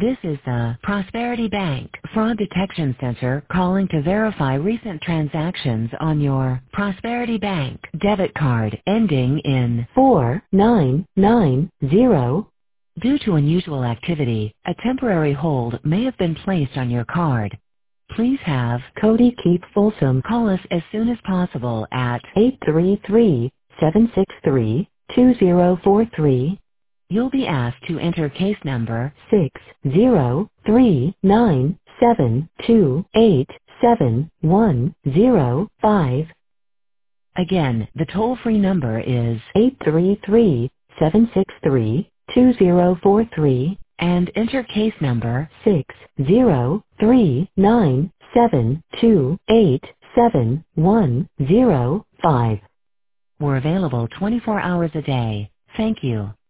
This is the Prosperity Bank Fraud Detection Center calling to verify recent transactions on your Prosperity Bank debit card ending in 4990. Due to unusual activity, a temporary hold may have been placed on your card. Please have Cody Keith Folsom call us as soon as possible at 833-763-2043. You'll be asked to enter case number 60397287105. Again, the toll-free number is 833-763-2043 and enter case number 60397287105. We're available 24 hours a day. Thank you.